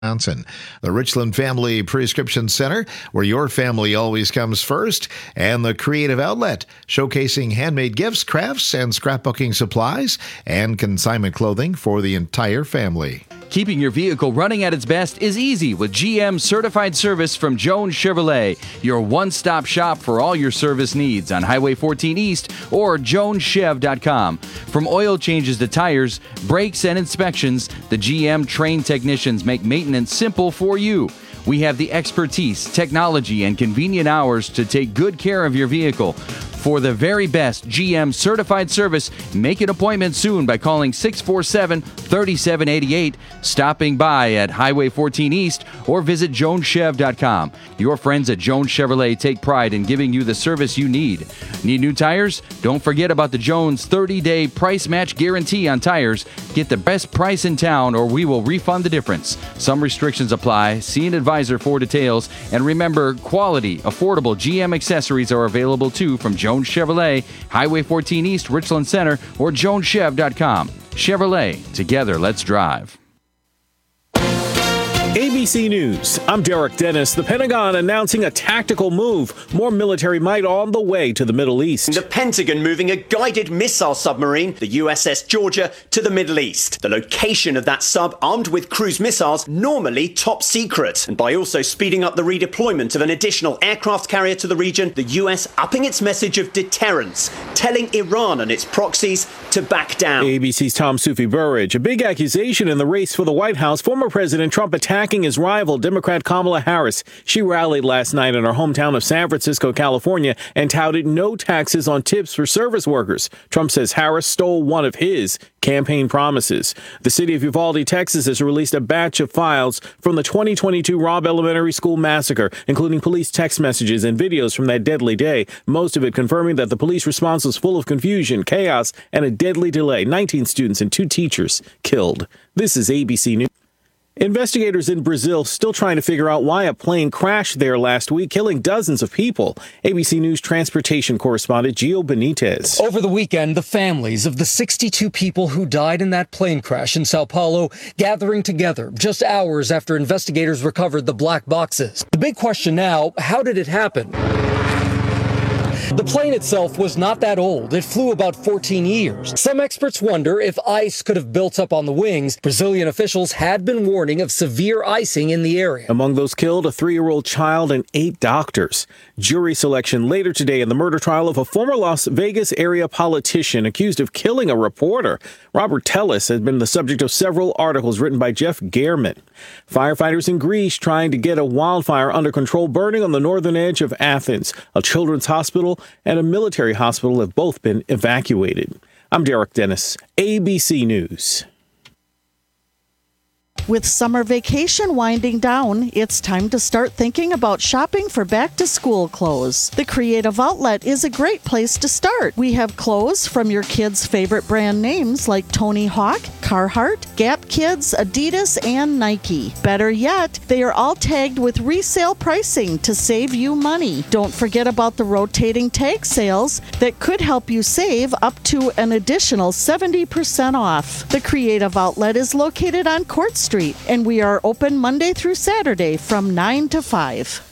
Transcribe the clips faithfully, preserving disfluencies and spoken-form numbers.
Wisconsin. The Richland Family Prescription Center, where your family always comes first, and the Creative Outlet, showcasing handmade gifts, crafts, and scrapbooking supplies, and consignment clothing for the entire family. Keeping your vehicle running at its best is easy with G M Certified Service from Jones Chevrolet, your one-stop shop for all your service needs on Highway fourteen East or jones chev dot com. From oil changes to tires, brakes, and inspections, the G M trained technicians make maintenance simple for you. We have the expertise, technology, and convenient hours to take good care of your vehicle. For the very best G M certified service, make an appointment soon by calling six four seven, three seven eight eight, stopping by at Highway fourteen East, or visit jones chev dot com. Your friends at Jones Chevrolet take pride in giving you the service you need. Need new tires? Don't forget about the Jones thirty-day price match guarantee on tires. Get the best price in town or we will refund the difference. Some restrictions apply. See an advisor for details. And remember, quality, affordable G M accessories are available too from Jones Chevrolet, Highway fourteen East, Richland Center, or jones chev dot com. Chevrolet, together let's drive. A B C News, I'm Derek Dennis. The Pentagon announcing a tactical move. More military might on the way to the Middle East. The Pentagon moving a guided missile submarine, the U S S Georgia, to the Middle East. The location of that sub, armed with cruise missiles, normally top secret. And by also speeding up the redeployment of an additional aircraft carrier to the region, the U S upping its message of deterrence, telling Iran and its proxies to back down. A B C's Tom Sufi Burridge. A big accusation in the race for the White House. Former President Trump attacked his rival, Democrat Kamala Harris. She rallied last night in her hometown of San Francisco, California, and touted no taxes on tips for service workers. Trump says Harris stole one of his campaign promises. The city of Uvalde, Texas, has released a batch of files from the twenty twenty-two Robb Elementary School massacre, including police text messages and videos from that deadly day, most of it confirming that the police response was full of confusion, chaos, and a deadly delay. nineteen students and two teachers killed. This is A B C News. Investigators in Brazil still trying to figure out why a plane crashed there last week, killing dozens of people. A B C News transportation correspondent Gio Benitez. Over the weekend, the families of the sixty-two people who died in that plane crash in Sao Paulo gathering together just hours after investigators recovered the black boxes. The big question now, how did it happen? The plane itself was not that old. It flew about fourteen years. Some experts wonder if ice could have built up on the wings. Brazilian officials had been warning of severe icing in the area. Among those killed, a three-year-old child and eight doctors. Jury selection later today in the murder trial of a former Las Vegas area politician accused of killing a reporter. Robert Tellis has been the subject of several articles written by Jeff Gehrman. Firefighters in Greece trying to get a wildfire under control burning on the northern edge of Athens. A children's hospital and a military hospital have both been evacuated. I'm Derek Dennis, A B C News. With summer vacation winding down, it's time to start thinking about shopping for back-to-school clothes. The Creative Outlet is a great place to start. We have clothes from your kids' favorite brand names like Tony Hawk, Carhartt, Gap Kids, Adidas, and Nike. Better yet, they are all tagged with resale pricing to save you money. Don't forget about the rotating tag sales that could help you save up to an additional seventy percent off. The Creative Outlet is located on Court Street. And we are open Monday through Saturday from nine to five.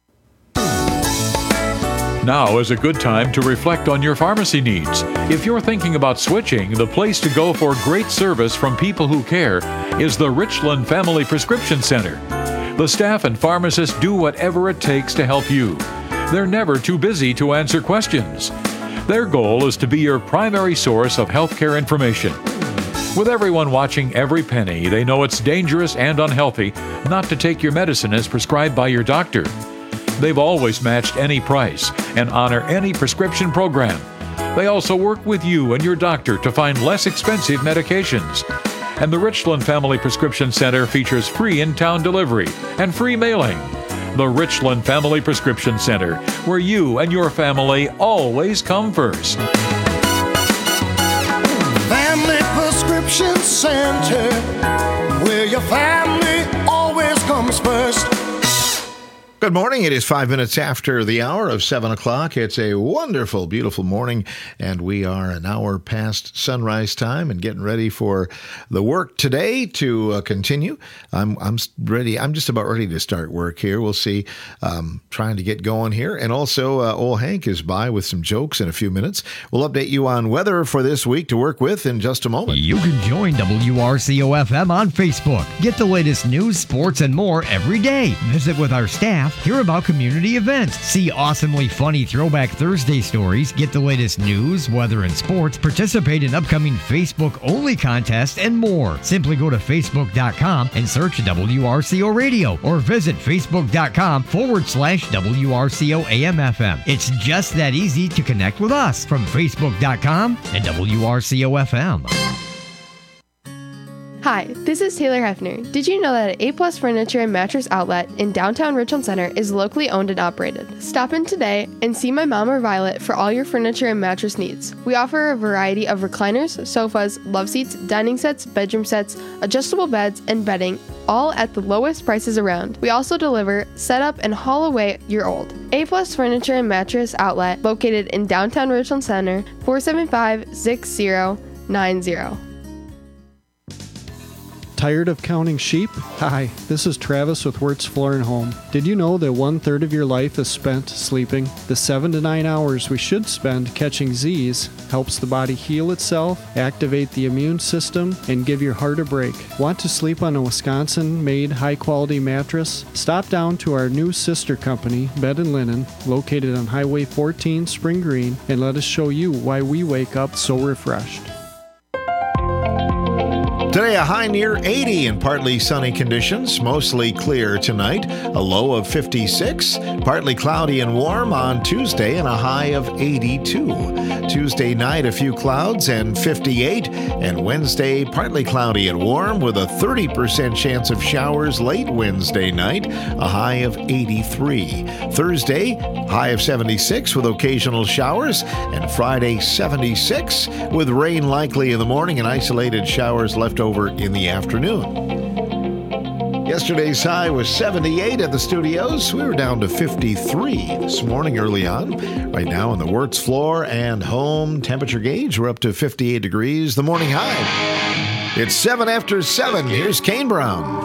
Now is a good time to reflect on your pharmacy needs. If you're thinking about switching, the place to go for great service from people who care is the Richland Family Prescription Center. The staff and pharmacists do whatever it takes to help you. They're never too busy to answer questions. Their goal is to be your primary source of healthcare information. With everyone watching every penny, they know it's dangerous and unhealthy not to take your medicine as prescribed by your doctor. They've always matched any price and honor any prescription program. They also work with you and your doctor to find less expensive medications. And the Richland Family Prescription Center features free in-town delivery and free mailing. The Richland Family Prescription Center, where you and your family always come first. Prescription Center, where your family always comes first. Good morning. It is five minutes after the hour of seven o'clock. It's a wonderful, beautiful morning, and we are an hour past sunrise time and getting ready for the work today to uh, continue. I'm I'm ready. I'm just about ready to start work here. We'll see. Um, trying to get going here. And also, uh, old Hank is by with some jokes in a few minutes. We'll update you on weather for this week to work with in just a moment. You can join W R C O F M on Facebook. Get the latest news, sports, and more every day. Visit with our staff. Hear about community events. See awesomely funny Throwback Thursday stories. Get the latest news, weather, and sports. Participate in upcoming Facebook-only contests and more. Simply go to Facebook dot com and search W R C O Radio or visit Facebook dot com forward slash W R C O A M F M. It's just that easy to connect with us from Facebook dot com and W R C O F M. Hi, this is Taylor Hefner. Did you know that A Plus Furniture and Mattress Outlet in downtown Richland Center is locally owned and operated? Stop in today and see my mom or Violet for all your furniture and mattress needs. We offer a variety of recliners, sofas, love seats, dining sets, bedroom sets, adjustable beds, and bedding, all at the lowest prices around. We also deliver, set up, and haul away your old. A Plus Furniture and Mattress Outlet, located in downtown Richland Center, four seven five, six zero nine zero. Tired of counting sheep? Hi, this is Travis with Wirtz Floor and Home. Did you know that one third of your life is spent sleeping? The seven to nine hours we should spend catching Z's helps the body heal itself, activate the immune system, and give your heart a break. Want to sleep on a Wisconsin-made high-quality mattress? Stop down to our new sister company, Bed and Linen, located on Highway fourteen, Spring Green, and let us show you why we wake up so refreshed. Today, a high near eighty and partly sunny conditions, mostly clear tonight, a low of fifty-six, partly cloudy and warm on Tuesday, and a high of eighty-two. Tuesday night, a few clouds and fifty-eight, and Wednesday, partly cloudy and warm with a thirty percent chance of showers late Wednesday night, a high of eighty-three. Thursday, high of seventy-six with occasional showers, and Friday, seventy-six with rain likely in the morning and isolated showers left over in the afternoon. Yesterday's high was seventy-eight at the studios. We were down to fifty-three this morning early on. Right now on the Wirtz Floor and Home temperature gauge, we're up to fifty-eight degrees, the morning high. It's seven after seven. Here's Kane Brown.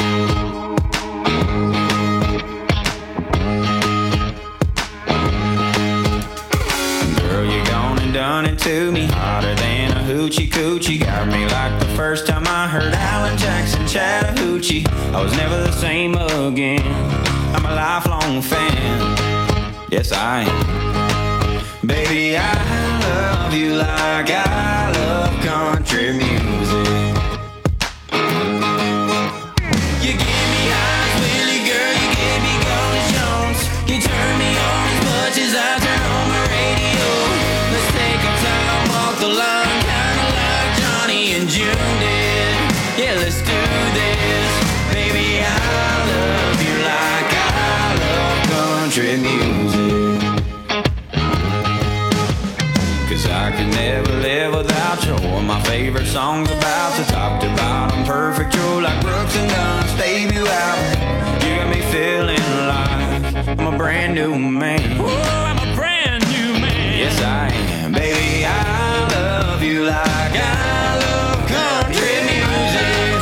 Girl, you gone and done it to me, hotter than a hoochie coochie. Got me like the first time I heard Alan Jackson Chattahoochee. I was never the same again. I'm a lifelong fan. Yes, I am. Baby, I love you like I love country music. You give me eyes, Willie, girl, you give me Golden Jones. You turn me on as much as I turn on my radio. Let's take our time, walk the line, kinda like Johnny and June did. Yeah, let's do this. Baby, I love you like I love country music. Cause I can never live without you. Or my favorite songs about the top to bottom, perfect. You're like Brooks and Guns, baby, you out. You got me feeling like I'm a brand new man. Ooh, I'm a brand new man. Yes, I am. Baby, I love you like I love country music.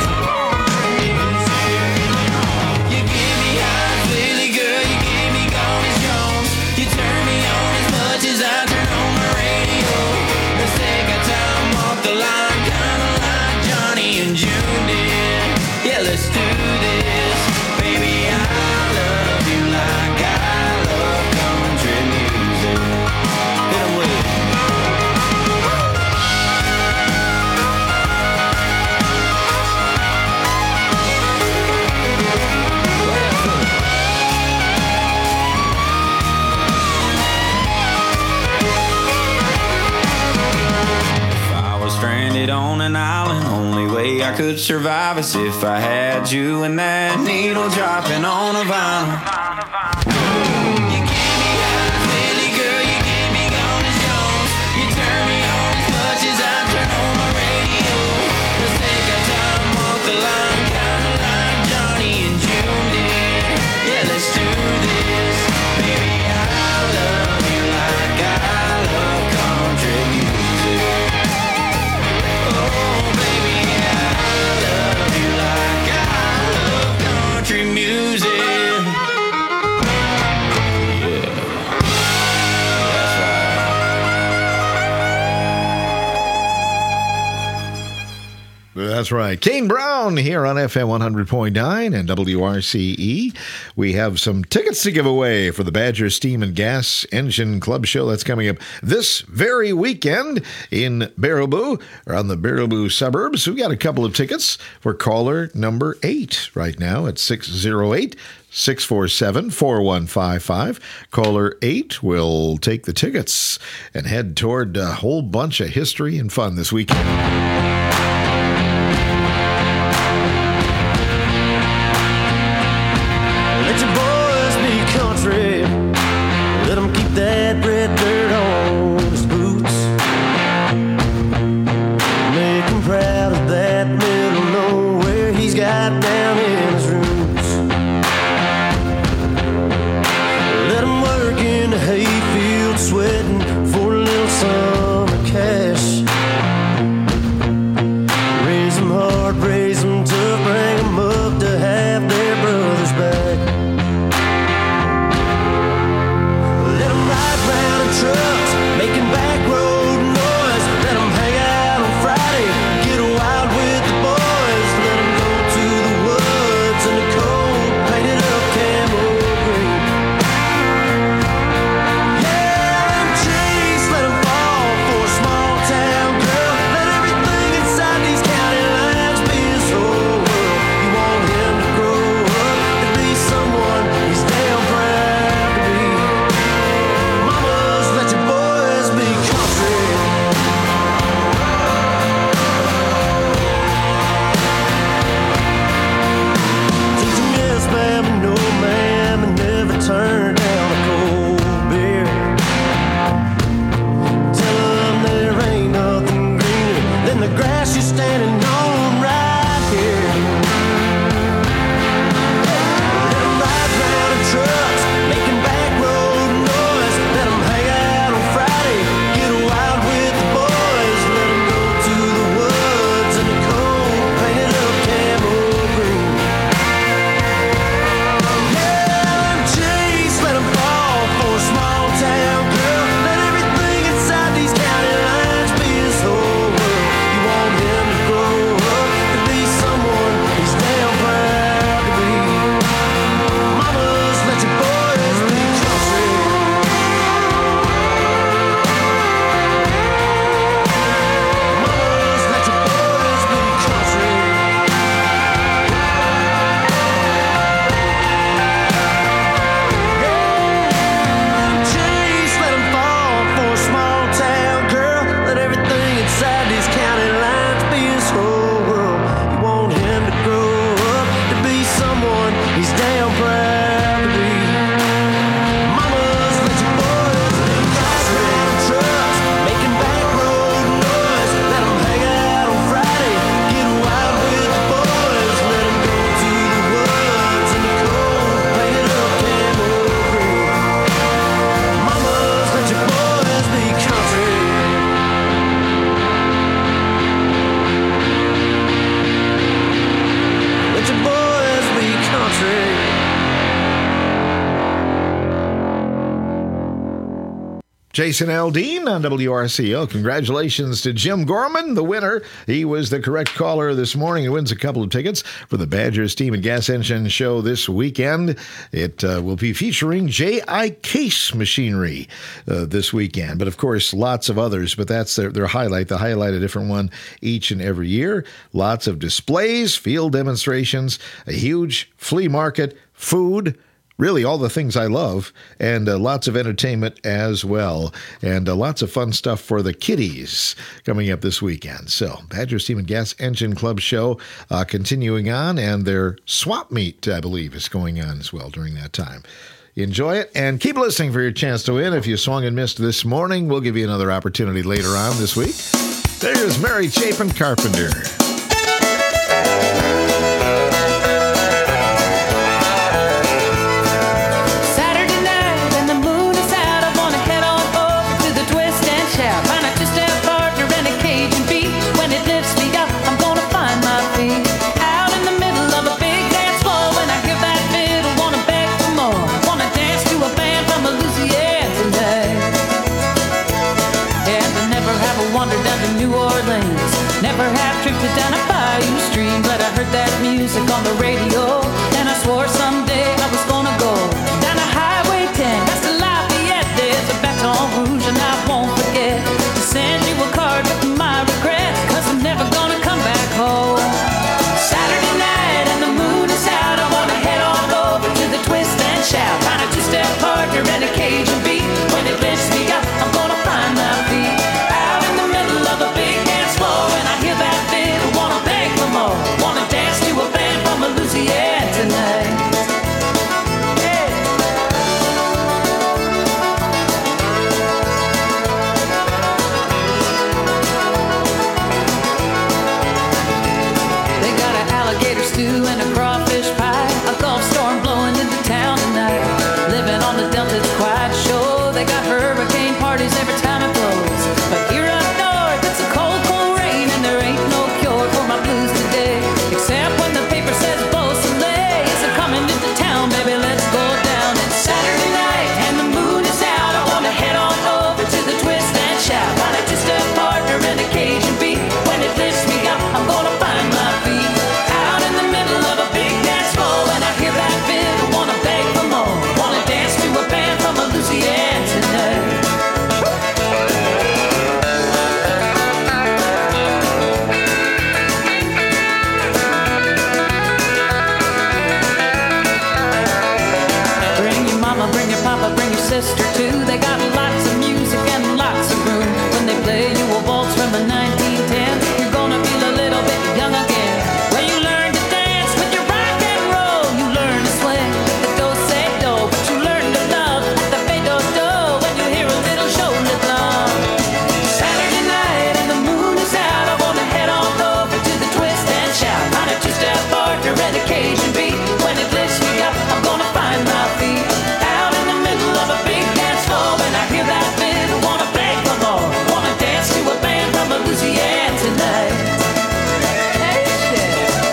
You give me eyes, Lily, girl, you give me Golden Jones. You turn me on as much as I turn on my radio. Let's take our time, walk the line, kinda like Johnny and June did. Yeah, let's do this. Baby, I love you like I love country music. Hit 'em with it. Stranded on an island, only way I could survive is if I had you and that needle dropping on a vinyl. You give me eyes, Lily, girl, you give me Golden Jones. You turn me on as much as I turn on my radio. Let's take our time, walk the line, kinda like Johnny and June did. Yeah, let's do this. That's right. Kane Brown here on F M one hundred point nine and W R C E. We have some tickets to give away for the Badger Steam and Gas Engine Club Show. That's coming up this very weekend in Baraboo, around the Baraboo suburbs. We've got a couple of tickets for caller number eight right now at six oh eight, six four seven, four one five five. Caller eight will take the tickets and head toward a whole bunch of history and fun this weekend. That red dirt on his boots, make him proud of that middle nowhere he's got down in his roots. Let him work in the hayfield, sweating for a little summer cash. Raise them hard, raise them tough, bring them up to have their brothers back. Trucks making back road noise. Let them hang out on Friday, get wild with the boys. Let them go to the woods in the cold, painted up camo green. Yeah, and trees, let them fall for a small town girl. Let everything inside these county lines be his whole world. You want him to grow up and be someone he's damn proud to be. Let your boys be country. Teach them yes, ma'am, and no, ma'am, and never turn down a cold beer. Tell them there ain't nothing greener than the grass you're standing on right here. Let them ride round in trucks, making back road noise. Let them hang out on Friday, get wild with the boys. Let them go to the woods in the cold, painted up camo green. Yeah, and jeez, let them fall for a small town girl. Let everything inside these county lines be his whole world. You want him to grow up to be someone he's damn proud to be. Mamas, let your boys be country. Mamas, let your boys be country. Yeah, jeez, let them fall for a small town girl. Let everything inside these county lines be his whole world. You want him to grow up to be someone he's damn proud to be. Mamas, let your boys be country. Trucks making back road noise. Let them hang out on Friday, get wild with the boys. Let them go to the woods in the cold, painted up camo green. Mamas, let your boys be country. Let your boys be country. Jason Aldean on W R C O. Congratulations to Jim Gorman, the winner. He was the correct caller this morning. He wins a couple of tickets for the Badger Steam and Gas Engine Show this weekend. It uh, will be featuring J I Case Machinery uh, this weekend. But, of course, lots of others. But that's their, their highlight. They highlight a different one each and every year. Lots of displays, field demonstrations, a huge flea market, food, really all the things I love, and uh, lots of entertainment as well, and uh, lots of fun stuff for the kiddies coming up this weekend. So, Badger Steam and Gas Engine Club Show uh, continuing on, and their swap meet, I believe, is going on as well during that time. Enjoy it, and keep listening for your chance to win. If you swung and missed this morning, we'll give you another opportunity later on this week. There's Mary Chapin Carpenter. Never have tripped to on the radio, and I swore someday I was gonna go down to Highway ten, that's to Lafayette. There's a Baton Rouge and I won't forget to send you a card with my regrets, cause I'm never gonna come back home. Saturday night and the moon is out, I wanna head on over to the Twist and Shout, find a two-step partner and a Cajun beat. When it lifts me up, I'm gonna find my feet out in the middle of a big dance floor, and I hear that beat, I wanna beg for more, wanna dance to a band from Louisiana tonight. Hey. They got an alligator stew and a crawfish pie, a Gulf storm blowing into town tonight. Living on the Delta, it's quite sure. They got hurricane parties every time it blows, but here up north it's a cold, cold rain, and there ain't no cure for my blues today, except when the paper says Beau Soleil is coming into town. Baby, let's go down. It's Saturday night and the moon is out, I wanna head on over to the Twist and Shout, find a two-step partner and a Cajun beat. When it lifts me up, I'm gonna find my feet out in the middle of a big dance floor, and I hear that bit, I wanna beg for more, wanna dance to a band from Louisiana tonight. Bring your mama, bring your papa, bring your sister too. They got lots of music and lots of room. When they play you a waltz from the nineteen ten, you're gonna feel a little bit young again. Where you learn to dance with your rock and roll, you learn to swing the do-se-do, but you learn to love the fe-do-do when you hear a little shoulder long. Saturday night and the moon is out, I wanna head on over to the Twist and Shout, find a two-step partner and a Cajun beat. When it lifts me up, I'm gonna find my feet out in the middle of a big dance floor, and I hear that bit, I wanna beg for more, wanna dance to a band from Louisiana tonight. Hey, shit.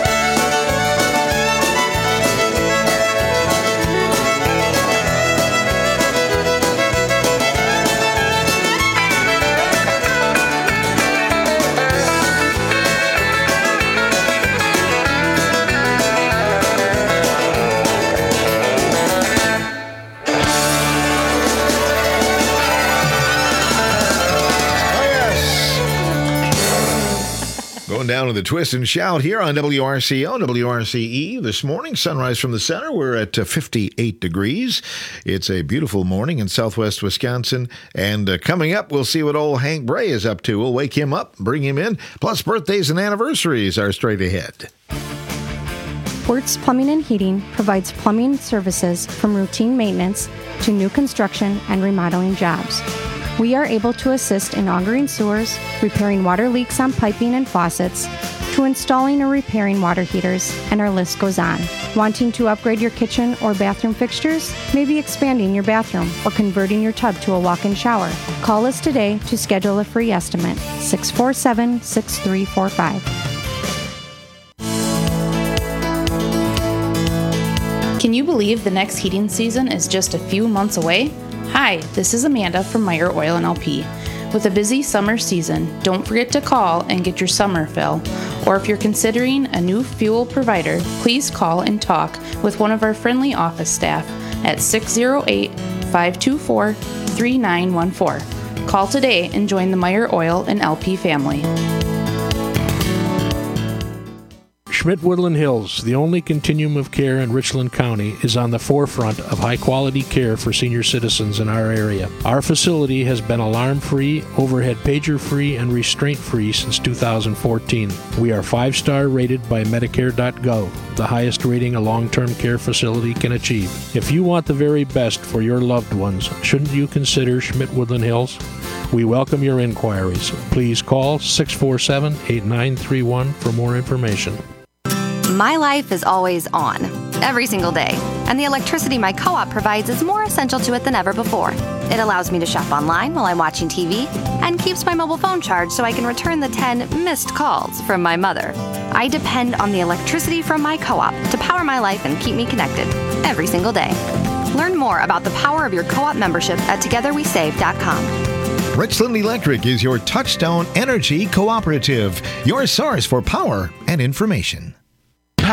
Going down to the Twist and Shout here on W R C O, W R C E. This morning, sunrise from the center. We're at uh, fifty-eight degrees. It's a beautiful morning in southwest Wisconsin. And uh, coming up, we'll see what old Hank Bray is up to. We'll wake him up, bring him in. Plus, birthdays and anniversaries are straight ahead. Wertz Plumbing and Heating provides plumbing services from routine maintenance to new construction and remodeling jobs. We are able to assist in augering sewers, repairing water leaks on piping and faucets, to installing or repairing water heaters, and our list goes on. Wanting to upgrade your kitchen or bathroom fixtures? Maybe expanding your bathroom or converting your tub to a walk-in shower? Call us today to schedule a free estimate, six four seven, six three four five. Can you believe the next heating season is just a few months away? Hi, this is Amanda from Meyer Oil and L P. With a busy summer season, don't forget to call and get your summer fill. Or if you're considering a new fuel provider, please call and talk with one of our friendly office staff at six oh eight, five two four, three nine one four. Call today and join the Meyer Oil and L P family. Schmidt-Woodland Hills, the only continuum of care in Richland County, is on the forefront of high-quality care for senior citizens in our area. Our facility has been alarm-free, overhead pager-free, and restraint-free since two thousand fourteen. We are five-star rated by Medicare dot gov, the highest rating a long-term care facility can achieve. If you want the very best for your loved ones, shouldn't you consider Schmidt-Woodland Hills? We welcome your inquiries. Please call six four seven, eight nine three one for more information. My life is always on, every single day, and the electricity my co-op provides is more essential to it than ever before. It allows me to shop online while I'm watching T V and keeps my mobile phone charged so I can return the ten missed calls from my mother. I depend on the electricity from my co-op to power my life and keep me connected every single day. Learn more about the power of your co-op membership at together we save dot com. Richland Electric is your touchstone energy cooperative, your source for power and information.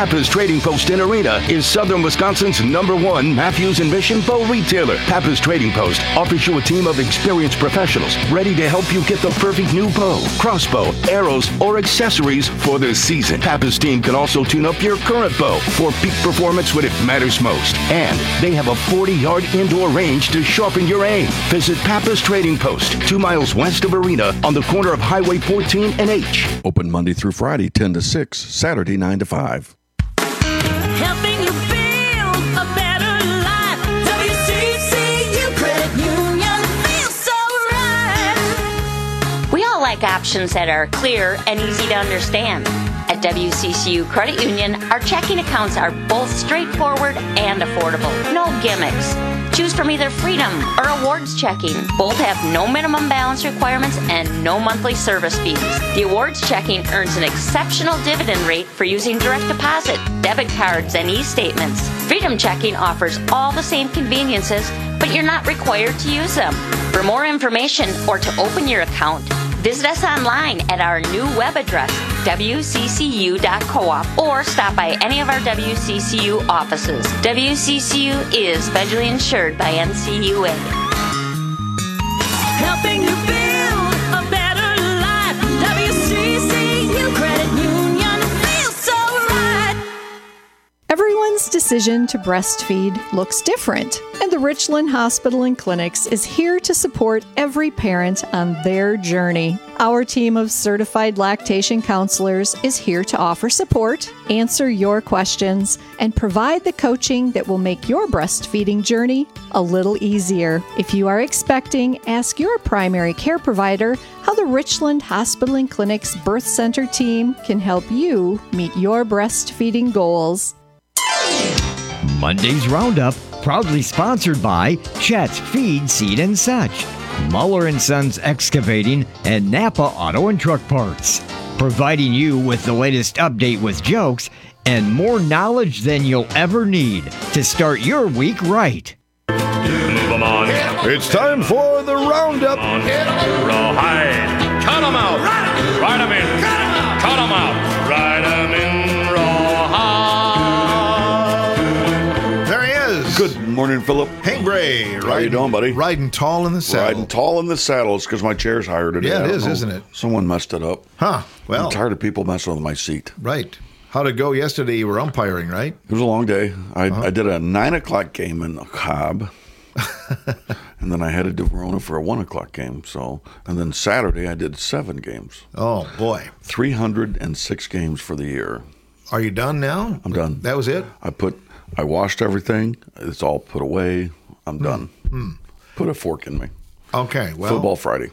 Pappas Trading Post in Arena is Southern Wisconsin's number one Matthews and Mission bow retailer. Pappas Trading Post offers you a team of experienced professionals ready to help you get the perfect new bow, crossbow, arrows, or accessories for the season. Pappas team can also tune up your current bow for peak performance when it matters most. And they have a forty-yard indoor range to sharpen your aim. Visit Pappas Trading Post, two miles west of Arena on the corner of Highway fourteen and H. Open Monday through Friday, ten to six, Saturday, nine to five. Helping you build a better life. W C C U Credit Union feels so right. We all like options that are clear and easy to understand. At W C C U Credit Union, our checking accounts are both straightforward and affordable. No gimmicks. Choose from either Freedom or Awards Checking. Both have no minimum balance requirements and no monthly service fees. The Awards Checking earns an exceptional dividend rate for using direct deposit, debit cards, and e-statements. Freedom Checking offers all the same conveniences, but you're not required to use them. For more information or to open your account, visit us online at our new web address, W C C U dot coop, or stop by any of our W C C U offices. W C C U is federally insured by N C U A. Helping you build a better life. W C C U Credit Union feels so right. Everyone's decision to breastfeed looks different, and the Richland Hospital and Clinics is here to support every parent on their journey. Our team of certified lactation counselors is here to offer support, answer your questions, and provide the coaching that will make your breastfeeding journey a little easier. If you are expecting, ask your primary care provider how the Richland Hospital and Clinics Birth Center team can help you meet your breastfeeding goals. Monday's Roundup, proudly sponsored by Chet's Feed, Seed and Such, Muller and Sons Excavating, and Napa Auto and Truck Parts. Providing you with the latest update with jokes and more knowledge than you'll ever need to start your week right. It's time for the Roundup. Rawhide. Cut 'em out. Ride 'em in. Cut 'em out. Ride 'em in rawhide. There he is. Good morning, Philip. Hank Bray. How you riding- doing, buddy? Riding tall in the saddle. Riding tall in the saddle. It's because my chair's higher today. Yeah, it I don't is, know. isn't it? Someone messed it up. Huh. Well. I'm tired of people messing with my seat. Right. How'd it go yesterday? You were umpiring, right? It was a long day. I, Uh-huh. I did a nine o'clock game in Cobb, and then I headed to Verona for a one o'clock game. So, and then Saturday I did seven games. Oh boy, three hundred and six games for the year. Are you done now? I'm done. That was it? I put, I washed everything. It's all put away. I'm done. Hmm. Put a fork in me. Okay. Well, Football Friday.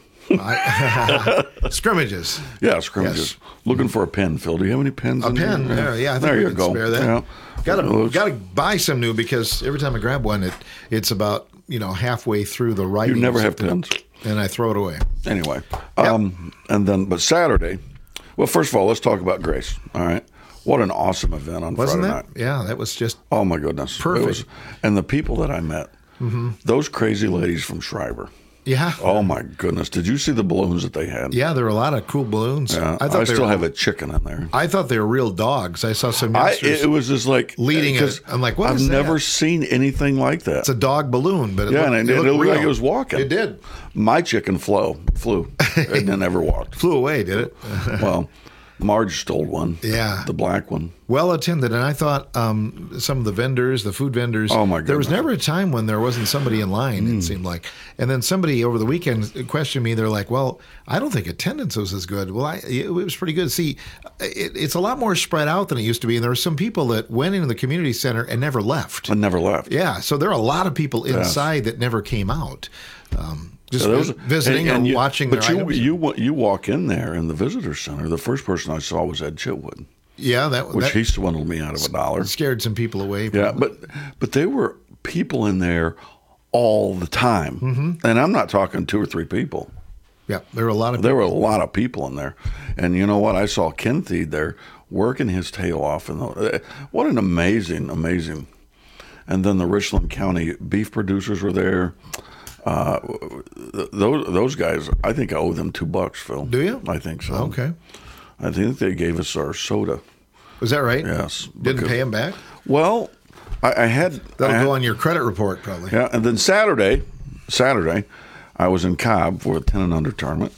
I, scrimmages. Yeah, scrimmages. Yes. Looking for a pen, Phil. Do you have any pens? A in pen there? there, yeah. I think there we you can go. spare that. Yeah. Got to Those- got to buy some new because every time I grab one, it it's about you know halfway through the writing. You never have pens, and I throw it away. Anyway, um, and then but Saturday. Well, first of all, let's talk about Grace. All right, what an awesome event on Wasn't Friday that? night. Yeah, that was just Oh my goodness, Perfect. It was, and the people that I met, Mhm. those crazy ladies from Schreiber. Yeah. Oh my goodness, did you see the balloons that they had? Yeah, there were a lot of cool balloons. Yeah, I, I thought they still were, have a chicken in there. I thought they were real dogs. I saw some I, youngsters it was just like leading it. 'cause I'm like, what I've is that? never seen anything like that. It's a dog balloon, but it yeah, looked, and it it, looked it looked real. like it was walking. It did. My chicken flew, flew, and then never walked. Flew away, did it? Well, Marge stole one. Yeah. The black one. Well attended, and I thought um, some of the vendors, the food vendors. Oh, my There was goodness. never a time when there wasn't somebody in line. Mm. It seemed like, and then somebody over the weekend questioned me. They're like, "Well, I don't think attendance was as good." Well, I, it was pretty good. See, it, it's a lot more spread out than it used to be, and there were some people that went into the community center and never left. And never left. Yeah, so there are a lot of people Yes. inside that never came out. Um, just So those- vis- visiting and- and or you- watching But their you, items. you wa- you walk in there in the visitor center. The first person I saw was Ed Chitwood, yeah, that which that he swindled me out of a dollar. scared some people away. Yeah, but but there were people in there all the time, Mhm. and I'm not talking two or three people. Yeah, there were a lot of There were a people. lot of people in there, and you know what? I saw Ken Thied there working his tail off, and the, what an amazing, amazing. And then the Richland County beef producers were there. Uh, th- those those guys, I think I owe them two bucks, Phil. Do you? I think so. Okay. I think they gave us our soda. Was that right? Yes. Didn't because- pay him back? Well, I, I had That'll I had, go on your credit report probably. Yeah, and then Saturday, Saturday, I was in Cobb for a ten and under tournament,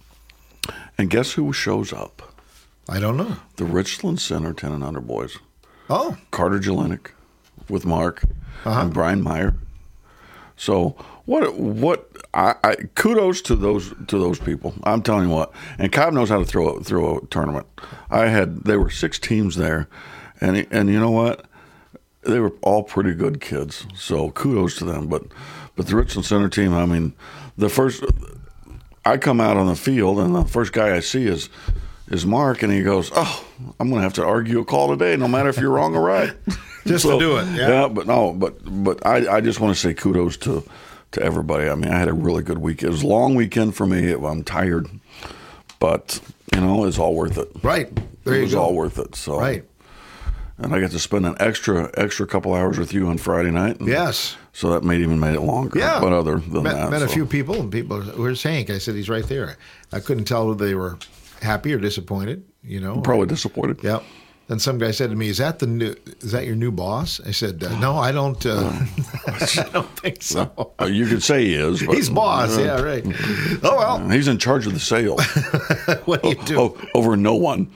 and guess who shows up? I don't know. The Richland Center ten and under boys. Oh, Carter Jelenic with Mark Uh-huh. and Brian Meyer. So what? What? I, I kudos to those to those people. I'm telling you what. And Cobb knows how to throw a, throw a tournament. I had there were six teams there, and and you know what? They were all pretty good kids. So kudos to them. But but the Richland Center team. I mean, the first I come out on the field, and the first guy I see is. is Mark, and he goes, "Oh, I'm going to have to argue a call today, no matter if you're wrong or right." Just to do it, yeah. Yeah, but no, but but I, I just want to say kudos to to everybody. I mean, I had a really good weekend. It was a long weekend for me. I'm tired, but you know, it's all worth it. Right. There it you was go. all worth it. So Right. and I got to spend an extra extra couple hours with you on Friday night. and Yes. So that made even made it longer. Yeah. But other than met, that, met a so- few people, and people, where's Hank? I said, he's right there. I couldn't tell whether they were happy or disappointed, you know. Probably disappointed. Yep. Then some guy said to me, "Is that the new? Is that your new boss?" I said, uh, "No, I don't. Uh, I don't think so." Uh, you could say he is. But, He's boss. uh, Yeah, right. Oh well. He's in charge of the sales. What do you do? Oh, over no one.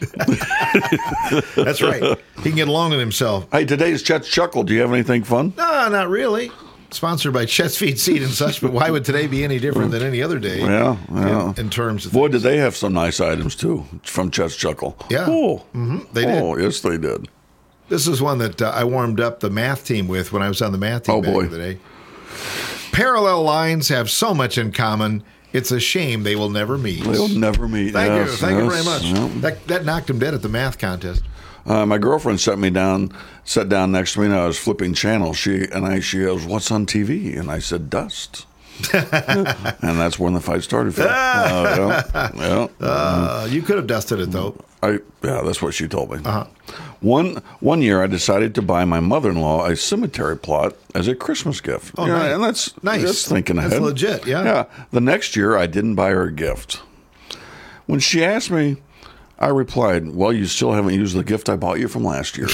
That's right. He can get along with himself. Hey, today's Chet's Chuckle. Do you have anything fun? No, not really. Sponsored by Chet's Feed Seed and such, but why would today be any different than any other day? Yeah, yeah. In, in terms of Boy, did they have some nice items too from Chet's Chuckle. Yeah. Oh, hmm They did. oh yes, they did. This is one that uh, I warmed up the math team with when I was on the math team Oh, back boy. in the day. Parallel lines have so much in common. It's a shame they will never meet. They'll never meet. Thank Yes, you. Thank you very yes, much. yeah. That, that knocked him dead at the math contest. Uh, my girlfriend sat me down, sat down next to me, and I was flipping channels. She and I, she goes, "What's on T V?" And I said, "Dust." And that's when the fight started. Phil. uh, yeah, yeah. Uh, you could have dusted it, though. I yeah, that's what she told me. Uh-huh. One one year, I decided to buy my mother-in-law a cemetery plot as a Christmas gift. Oh, You know, nice. and that's Nice. That's thinking That's ahead. legit, yeah. Yeah. The next year, I didn't buy her a gift. When she asked me, I replied, "Well, you still haven't used the gift I bought you from last year."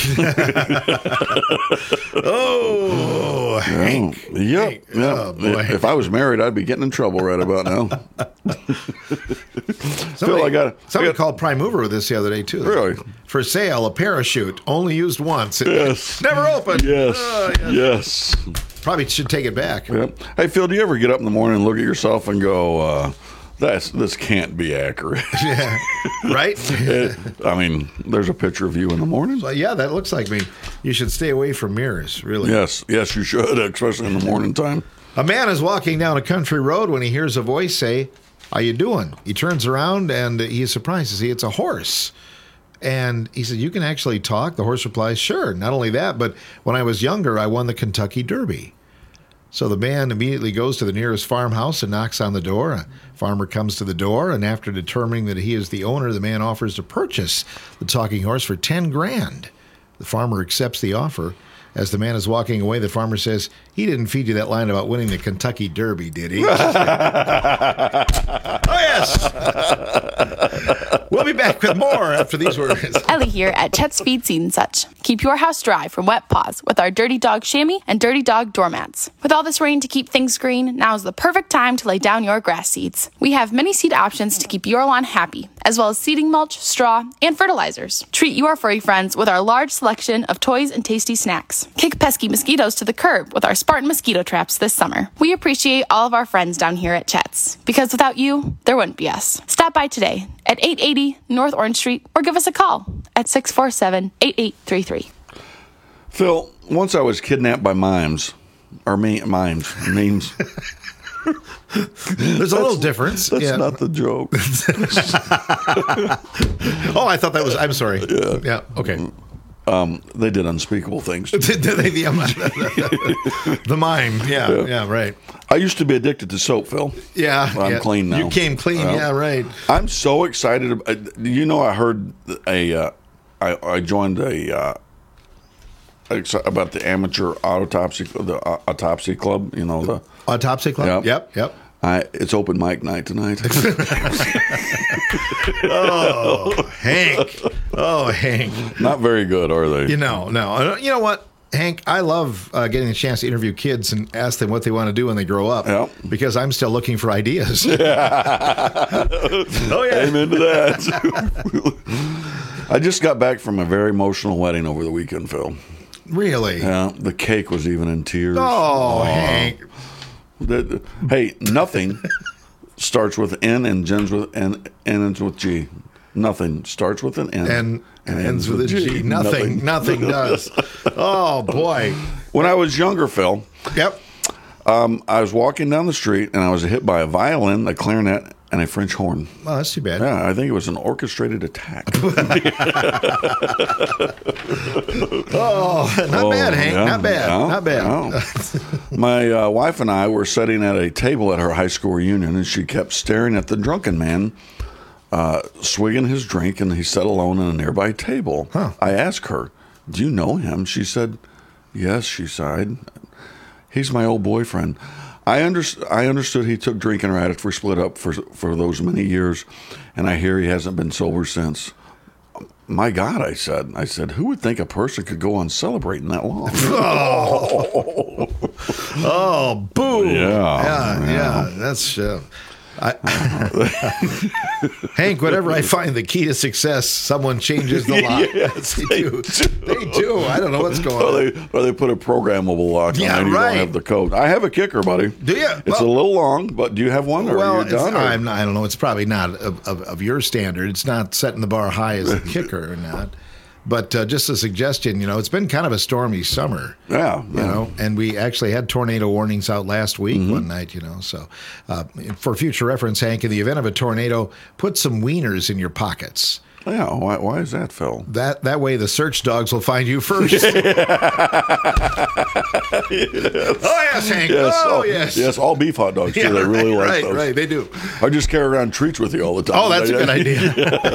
Oh, Hank. Yeah, Hank. yeah. Oh, boy. If I was married, I'd be getting in trouble right about now. Somebody, I got- somebody I got- called Prime Mover with this the other day, too. Really? For sale, a parachute, only used once. It Yes. never opened. Yes, Oh, yes. Probably should take it back. Yep. Hey, Phil, do you ever get up in the morning and look at yourself and go, uh, "That's this can't be accurate"? Yeah. Right? It- I mean, there's a picture of you in the morning. So, yeah, that looks like me. You should stay away from mirrors, really. Yes, yes, you should, especially in the morning time. A man is walking down a country road when he hears a voice say, "How you doing?" He turns around and he is surprised to see it's a horse. And he said, "You can actually talk?" The horse replies, "Sure. Not only that, but when I was younger, I won the Kentucky Derby." So the man immediately goes to the nearest farmhouse and knocks on the door. A farmer comes to the door, and after determining that he is the owner, the man offers to purchase the talking horse for ten grand. The farmer accepts the offer. As the man is walking away, the farmer says, "He didn't feed you that line about winning the Kentucky Derby, did he?" Oh, yes. We'll be back with more after these words. Ellie here at Chet's Feed Seed and Such. Keep your house dry from wet paws with our Dirty Dog chamois and Dirty Dog doormats. With all this rain to keep things green, now is the perfect time to lay down your grass seeds. We have many seed options to keep your lawn happy, as well as seeding mulch, straw, and fertilizers. Treat your furry friends with our large selection of toys and tasty snacks. Kick pesky mosquitoes to the curb with our Spartan mosquito traps this summer. We appreciate all of our friends down here at Chet's, because without you, there wouldn't be us. Stop by today at eight eighty North Orange Street or give us a call at six four seven, eight eight three three. Phil, once I was kidnapped by mimes, or me, mimes, memes. There's a little difference. That's Yeah. not the joke. Oh, I thought that was, I'm sorry. Yeah. Yeah, okay. Um, they did unspeakable things. Did they- the, the mime. Yeah, yeah, Yeah. right. I used to be addicted to soap, Phil. Yeah. I'm yeah. clean now. You came clean. Well, Yeah, right. I'm so excited. About, you know, I heard a. Uh, I, I joined a. Uh, ex- about the amateur autopsy, the uh, autopsy club. You know the Autopsy club. Yep. Yep. Yep. I, it's open mic night tonight. Oh, Hank. Oh, Hank. Not very good, are they? You know, no. You know what, Hank? I love uh, getting a chance to interview kids and ask them what they want to do when they grow up. Yep. Because I'm still looking for ideas. Oh, yeah. Amen to that. I just got back from a very emotional wedding over the weekend, Phil. Really? Yeah. The cake was even in tears. Oh, Hank. The, the, hey, nothing starts with N and ends with N and ends with G. Nothing starts with an N and, and ends with a G. G. Nothing, nothing, nothing does. Oh boy! When I was younger, Phil. Yep. Um, I was walking down the street and I was hit by a violin, a clarinet, and a French horn. Oh, that's too bad. Yeah, I think it was an orchestrated attack. Oh, not oh, bad, Hank. Yeah, not bad. yeah, not bad. Yeah. My uh, wife and I were sitting at a table at her high school reunion, and she kept staring at the drunken man uh, swigging his drink, and he sat alone in a nearby table. Huh. I asked her, "Do you know him?" She said, "Yes," she sighed. "He's my old boyfriend." I, under, I understood he took drinking right after we split up for for those many years, and I hear he hasn't been sober since. My God, I said. I said, who would think a person could go on celebrating that long? Oh, oh boo. Yeah. Yeah, yeah. yeah. That's... Uh, I, Hank, whenever I find the key to success, someone changes the lock. Yes, they, they do. do. They do. I don't know what's going or on. They, or they put a programmable lock on yeah, and you right. don't have the code. I have a kicker, buddy. Do you? It's well, a little long, but do you have one? Or well, are you done? Or? I'm not, I don't know. It's probably not of, of, of your standard. It's not setting the bar high as a kicker or not. But uh, just a suggestion, you know, it's been kind of a stormy summer. Yeah. You yeah. know, and we actually had tornado warnings out last week, Mm-hmm. one night, you know. So uh, for future reference, Hank, in the event of a tornado, put some wieners in your pockets. Yeah, why, why is that, Phil? That that way the search dogs will find you first. Yes. Oh, yes, Hank. Yes, oh, all, yes. Yes, all beef hot dogs, too. Yeah, they really right, like right, those. Right, they do. I just carry around treats with you all the time. Oh, that's a good idea.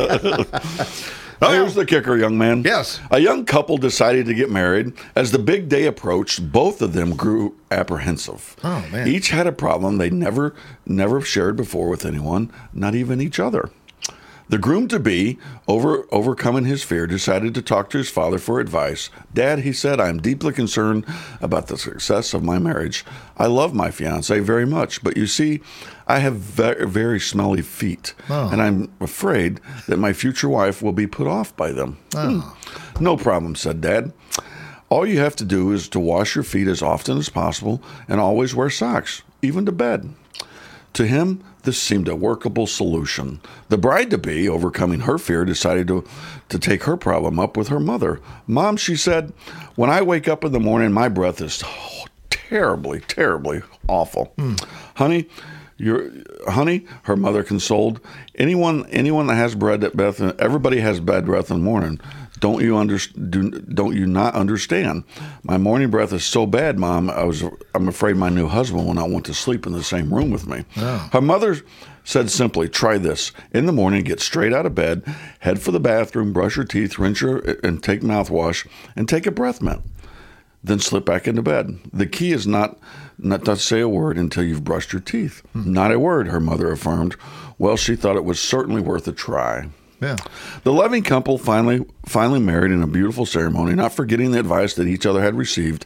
Oh, here's the kicker, young man. Yes. A young couple decided to get married. As the big day approached, both of them grew apprehensive. Oh, man. Each had a problem they never, never shared before with anyone, not even each other. The groom-to-be, over, overcoming his fear, decided to talk to his father for advice. Dad, he said, I am deeply concerned about the success of my marriage. I love my fiancée very much, but you see, I have very, very smelly feet, Oh. and I'm afraid that my future wife will be put off by them. Oh. Hmm. No problem, said Dad. All you have to do is to wash your feet as often as possible and always wear socks, even to bed. To him, this seemed a workable solution. The bride-to-be, overcoming her fear, decided to, to take her problem up with her mother. Mom, she said, when I wake up in the morning, my breath is oh, terribly, terribly awful. Hmm. Honey, you're, honey, her mother consoled, anyone anyone that has bad breath, everybody has bad breath in the morning. Don't you under, do, don't you not understand? My morning breath is so bad, Mom, I was, I'm afraid my new husband will not want to sleep in the same room with me. Oh. Her mother said simply, try this. In the morning, get straight out of bed, head for the bathroom, brush your teeth, rinse your, and take mouthwash, and take a breath mint. Then slip back into bed. The key is not, not to say a word until you've brushed your teeth. Hmm. Not a word, her mother affirmed. Well, she thought it was certainly worth a try. Yeah. The loving couple finally finally married in a beautiful ceremony, not forgetting the advice that each other had received.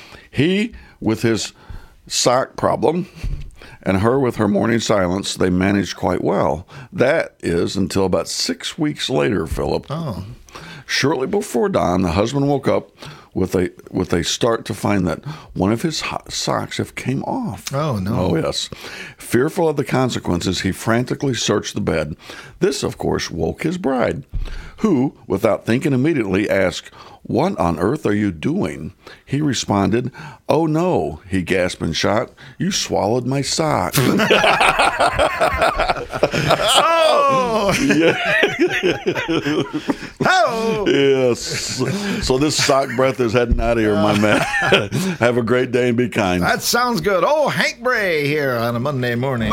He, with his sock problem, and her with her morning silence, they managed quite well. That is until about six weeks later, Philip. Oh. Shortly before dawn, the husband woke up with a with a start to find that one of his socks have came off. Oh, no. Oh, yes. Fearful of the consequences, he frantically searched the bed. This, of course, woke his bride, who, without thinking immediately, asked, what on earth are you doing? He responded, oh, no, he gasped and shot, you swallowed my sock. Oh! Oh! Yes. So this sock breath is heading out of here, my man. Have a great day and be kind. That sounds good. Oh, Hank Bray here on a Monday morning.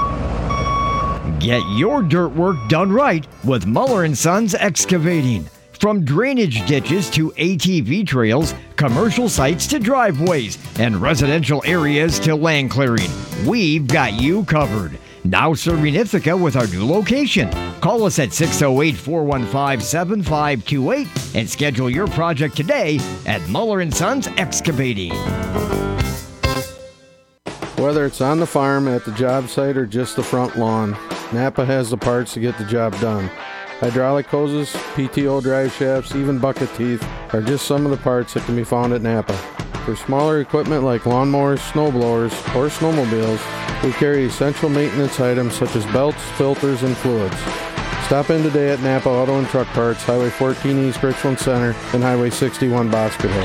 Get your dirt work done right with Muller and Sons Excavating. From drainage ditches to A T V trails, commercial sites to driveways, and residential areas to land clearing, we've got you covered. Now serving Ithaca with our new location. Call us at six oh eight, four one five, seven five two eight and schedule your project today at Muller and Sons Excavating. Whether it's on the farm, at the job site, or just the front lawn, Napa has the parts to get the job done. Hydraulic hoses, P T O drive shafts, even bucket teeth are just some of the parts that can be found at Napa. For smaller equipment like lawnmowers, snowblowers, or snowmobiles, we carry essential maintenance items such as belts, filters, and fluids. Stop in today at Napa Auto and Truck Parts, Highway fourteen East Richland Center and Highway sixty-one Bosqueville.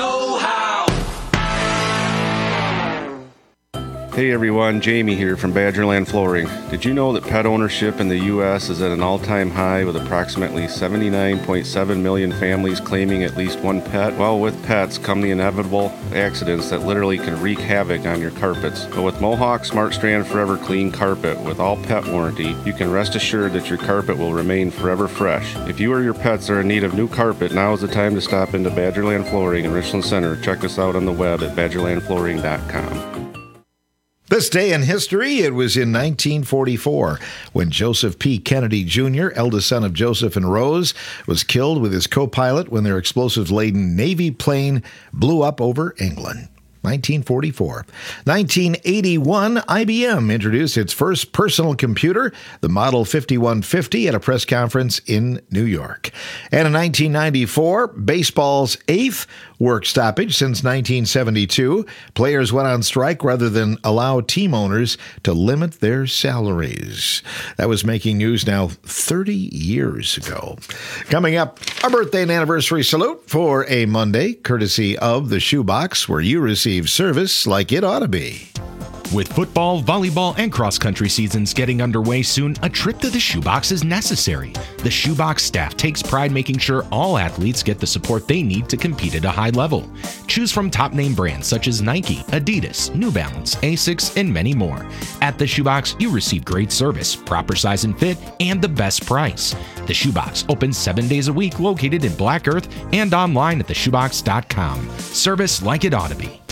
Hey everyone, Jamie here from Badgerland Flooring. Did you know that pet ownership in the U S is at an all-time high with approximately seventy-nine point seven million families claiming at least one pet? Well, with pets come the inevitable accidents that literally can wreak havoc on your carpets. But with Mohawk Smart Strand Forever Clean Carpet with all pet warranty, you can rest assured that your carpet will remain forever fresh. If you or your pets are in need of new carpet, now is the time to stop into Badgerland Flooring in Richland Center. Check us out on the web at badgerland flooring dot com. This day in history, it was in nineteen forty-four when Joseph P. Kennedy Junior, eldest son of Joseph and Rose, was killed with his co-pilot when their explosive-laden Navy plane blew up over England. nineteen forty-four. nineteen eighty-one, I B M introduced its first personal computer, the Model fifty-one fifty, at a press conference in New York. And in nineteen ninety-four, baseball's eighth work stoppage since nineteen seventy-two, players went on strike rather than allow team owners to limit their salaries. That was making news now thirty years ago. Coming up, a birthday and anniversary salute for a Monday, courtesy of the Shoebox, where you receive service like it ought to be. With football, volleyball, and cross-country seasons getting underway soon, a trip to the Shoebox is necessary. The Shoebox staff takes pride making sure all athletes get the support they need to compete at a high level. Choose from top-name brands such as Nike, Adidas, New Balance, Asics, and many more. At the Shoebox, you receive great service, proper size and fit, and the best price. The Shoebox opens seven days a week, located in Black Earth, and online at the shoebox dot com. Service like it ought to be.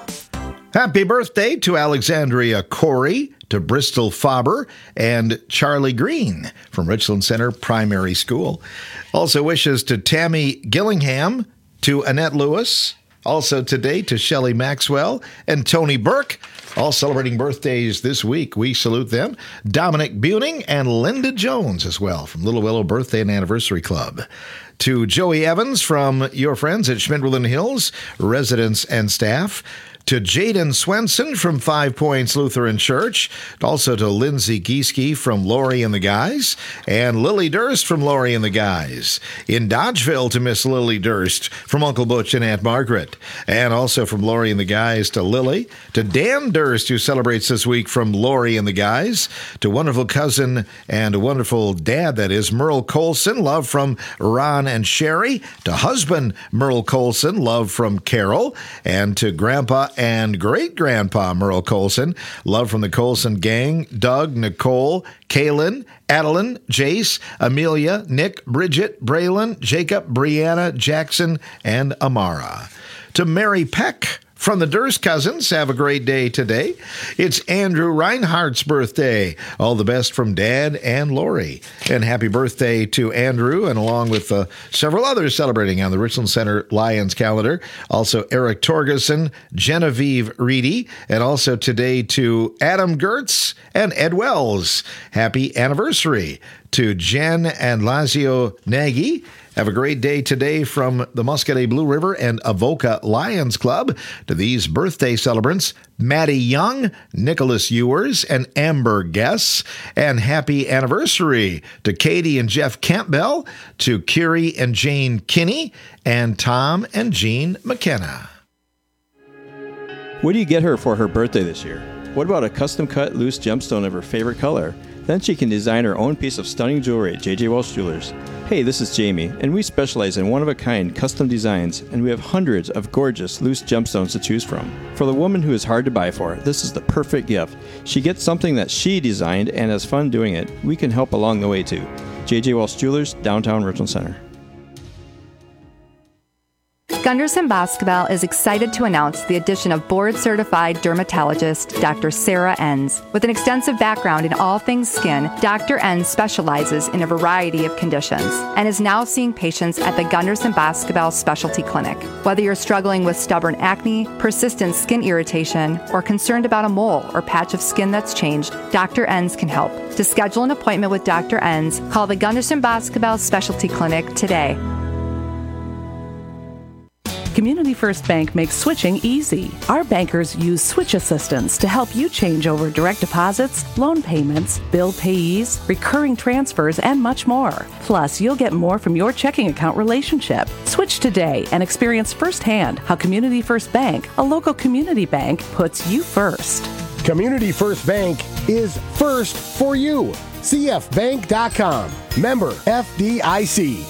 Happy birthday to Alexandria Corey, to Bristol Faber, and Charlie Green from Richland Center Primary School. Also wishes to Tammy Gillingham, to Annette Lewis, also today to Shelley Maxwell and Tony Burke, all celebrating birthdays this week. We salute them. Dominic Buning and Linda Jones as well from Little Willow Birthday and Anniversary Club. To Joey Evans from your friends at Schmidt-Woodland Hills, residents and staff. To Jaden Swenson from Five Points Lutheran Church. Also to Lindsay Gieske from Lori and the Guys. And Lily Durst from Lori and the Guys. In Dodgeville to Miss Lily Durst from Uncle Butch and Aunt Margaret. And also from Lori and the Guys to Lily. To Dan Durst, who celebrates this week from Lori and the Guys. To wonderful cousin and a wonderful dad, that is, Merle Colson. Love from Ron and Sherry. To husband Merle Colson. Love from Carol. And to Grandpa and great-grandpa Merle Colson. Love from the Colson gang, Doug, Nicole, Kaylin, Adeline, Jace, Amelia, Nick, Bridget, Braylon, Jacob, Brianna, Jackson, and Amara. To Mary Peck from the Durst cousins, have a great day today. It's Andrew Reinhardt's birthday. All the best from Dad and Lori. And happy birthday to Andrew, and along with uh, several others celebrating on the Richland Center Lions calendar. Also Eric Torgerson, Genevieve Reedy, and also today to Adam Gertz and Ed Wells. Happy anniversary to Jen and Lazio Nagy. Have a great day today from the Muscadet Blue River and Avoca Lions Club. To these birthday celebrants, Maddie Young, Nicholas Ewers, and Amber Guess. And happy anniversary to Katie and Jeff Campbell, to Kiri and Jane Kinney, and Tom and Jean McKenna. What do you get her for her birthday this year? What about a custom-cut loose gemstone of her favorite color? Then she can design her own piece of stunning jewelry at J J Welch Jewelers. Hey, this is Jamie, and we specialize in one-of-a-kind custom designs, and we have hundreds of gorgeous loose gemstones to choose from. For the woman who is hard to buy for, this is the perfect gift. She gets something that she designed and has fun doing it. We can help along the way, too. J J Welch Jewelers, downtown Richland Center. Gunderson Boscobel is excited to announce the addition of board-certified dermatologist Doctor Sarah Enns. With an extensive background in all things skin, Doctor Enns specializes in a variety of conditions and is now seeing patients at the Gunderson Boscobel Specialty Clinic. Whether you're struggling with stubborn acne, persistent skin irritation, or concerned about a mole or patch of skin that's changed, Doctor Enns can help. To schedule an appointment with Doctor Enns, call the Gunderson Boscobel Specialty Clinic today. Community First Bank makes switching easy. Our bankers use switch assistance to help you change over direct deposits, loan payments, bill payees, recurring transfers, and much more. Plus, you'll get more from your checking account relationship. Switch today and experience firsthand how Community First Bank, a local community bank, puts you first. Community First Bank is first for you. C F bank dot com. Member F D I C.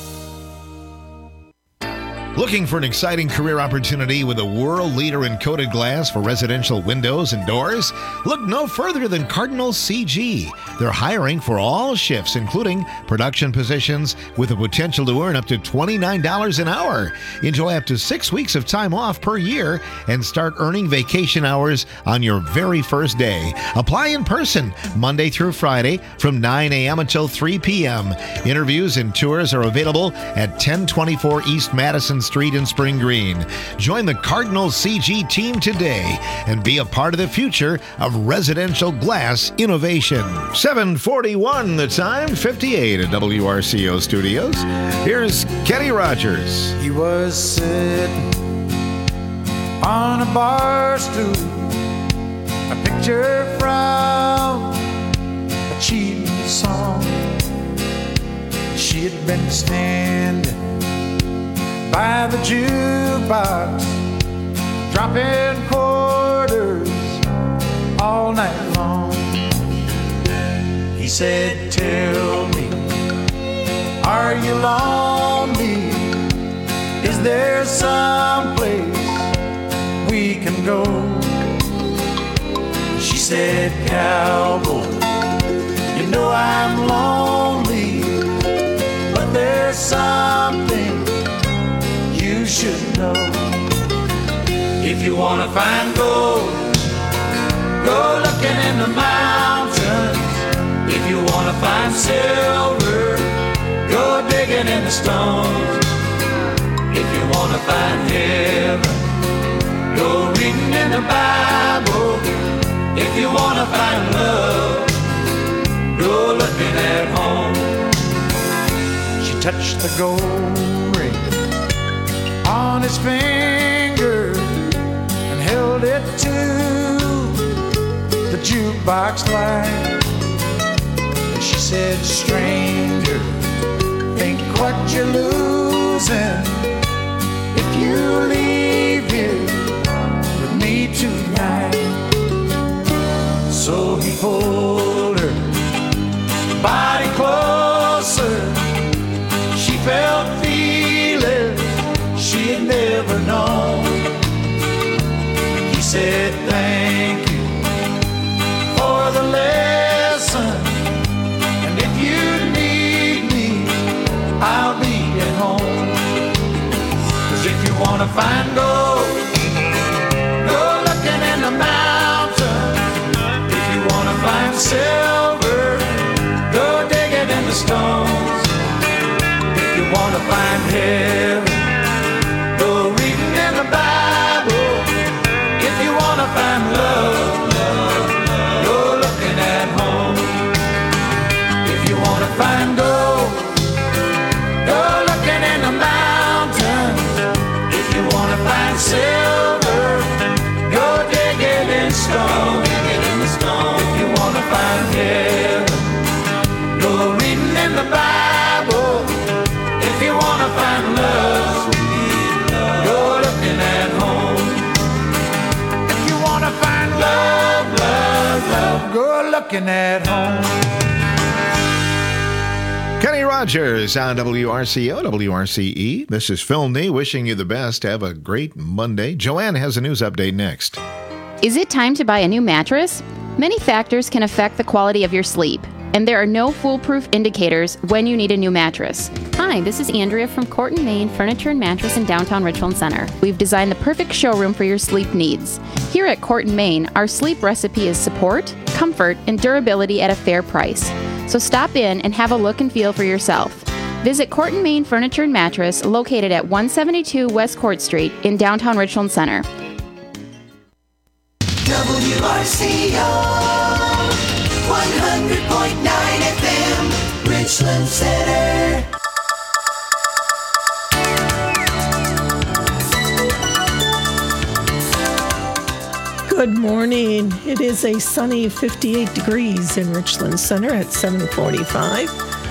Looking for an exciting career opportunity with a world leader in coated glass for residential windows and doors? Look no further than Cardinal C G. They're hiring for all shifts, including production positions, with the potential to earn up to twenty-nine dollars an hour. Enjoy up to six weeks of time off per year and start earning vacation hours on your very first day. Apply in person Monday through Friday from nine a.m. until three p.m. Interviews and tours are available at ten twenty-four East Madison Street in Spring Green. Join the Cardinal C G team today and be a part of the future of residential glass innovation. seven forty-one the time, fifty-eight at W R C O Studios. Here's Kenny Rogers. He was sitting on a bar stool, a picture from a cheating song. She had been standing by the jukebox, dropping quarters all night long. He said, tell me, are you lonely? Is there some place we can go? She said, cowboy, you know I'm lonely, but there's something you should know. If you wanna find gold, go looking in the mountains. If you wanna find silver, go digging in the stones. If you wanna find heaven, go reading in the Bible. If you wanna find love, go looking at home. She touched the gold ring on his finger and held it to the jukebox light. And she said, stranger, think what you're losing if you leave here with me tonight. So he pulled her body closer. She felt feelings she had never known. He said, thank you for the lesson, and if you need me, I'll be at home. 'Cause if you wanna find gold, go looking in the mountains. If you wanna find silver, go digging in the stones. If you wanna find heaven, go reading in the Bible. If you wanna find love, love, love, go looking at home. If you wanna find gold, go looking in the mountains. If you wanna find silver, go digging in stone. If you wanna find heaven, go reading in the Bible. If you wanna find love, go looking at home. If you wanna find love, love, love, go looking at home. Kenny Rogers on W R C O, W R C E. This is Phil Nee wishing you the best. Have a great Monday. Joanne has a news update next. Is it time to buy a new mattress? Many factors can affect the quality of your sleep. and there are no foolproof indicators when you need a new mattress. Hi, this is Andrea from Corton, Maine Furniture and Mattress in downtown Richland Center. We've designed the perfect showroom for your sleep needs. Here at Corton, Maine, our sleep recipe is support, comfort, and durability at a fair price. So stop in and have a look and feel for yourself. Visit Corton, Maine Furniture and Mattress, located at one seventy-two West Court Street in downtown Richland Center. W R C O one hundred point nine F M, Richland Center. Good morning. It is a sunny fifty-eight degrees in Richland Center at seven forty-five.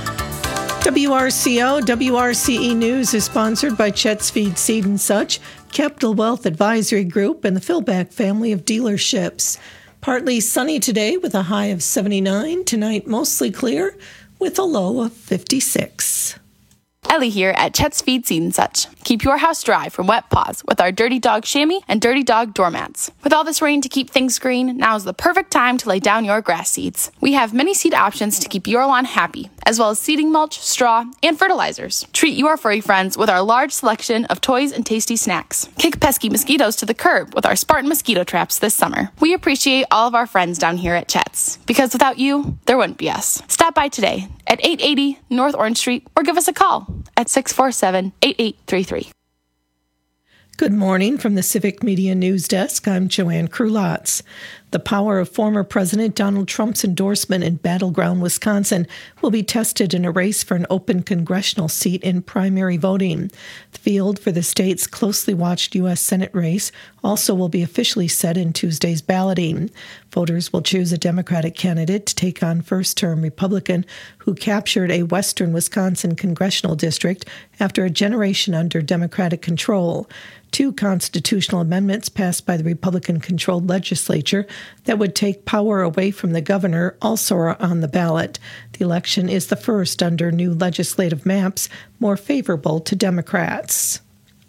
W R C O, W R C E News is sponsored by Chet's Feed Seed and Such, Capital Wealth Advisory Group, and the Philback family of dealerships. Partly sunny today with a high of seventy-nine. Tonight, mostly clear with a low of fifty-six. Ellie here at Chet's Feed Seed and Such. Keep your house dry from wet paws with our Dirty Dog chamois and Dirty Dog doormats. With all this rain to keep things green, now is the perfect time to lay down your grass seeds. We have many seed options to keep your lawn happy, as well as seeding mulch, straw, and fertilizers. Treat your furry friends with our large selection of toys and tasty snacks. Kick pesky mosquitoes to the curb with our Spartan mosquito traps this summer. We appreciate all of our friends down here at Chet's, because without you, there wouldn't be us. Stop by today at eight eighty North Orange Street or give us a call at six four seven, eight eight three three. Good morning from the Civic Media News Desk. I'm Joanne Krulotz. The power of former President Donald Trump's endorsement in battleground Wisconsin will be tested in a race for an open congressional seat in primary voting. The field for the state's closely watched U S Senate race also will be officially set in Tuesday's balloting. Voters will choose a Democratic candidate to take on first-term Republican who captured a western Wisconsin congressional district after a generation under Democratic control. Two constitutional amendments passed by the Republican-controlled legislature that would take power away from the governor also are on the ballot. The election is the first under new legislative maps more favorable to Democrats.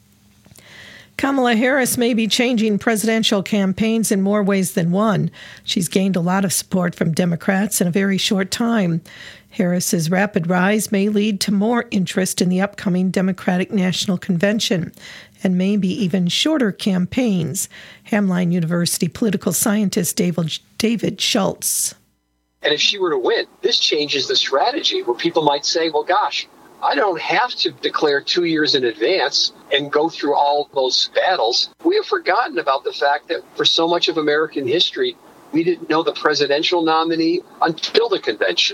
Kamala Harris may be changing presidential campaigns in more ways than one. She's gained a lot of support from Democrats in a very short time. Harris's rapid rise may lead to more interest in the upcoming Democratic National Convention and maybe even shorter campaigns. Hamline University political scientist David, David Schultz. And if she were to win, this changes the strategy where people might say, well, gosh, I don't have to declare two years in advance and go through all those battles. We have forgotten about the fact that for so much of American history, we didn't know the presidential nominee until the convention.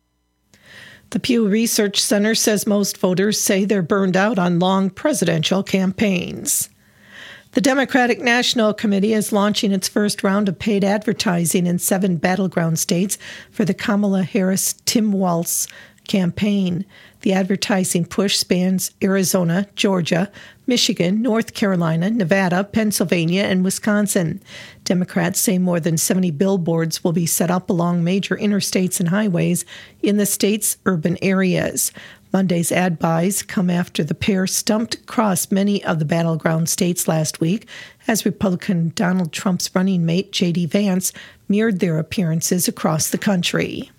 The Pew Research Center says most voters say they're burned out on long presidential campaigns. The Democratic National Committee is launching its first round of paid advertising in seven battleground states for the Kamala Harris-Tim Walz campaign. The advertising push spans Arizona, Georgia, Michigan, North Carolina, Nevada, Pennsylvania, and Wisconsin. Democrats say more than seventy billboards will be set up along major interstates and highways in the state's urban areas. Monday's ad buys come after the pair stumped across many of the battleground states last week as Republican Donald Trump's running mate, J D Vance, mirrored their appearances across the country.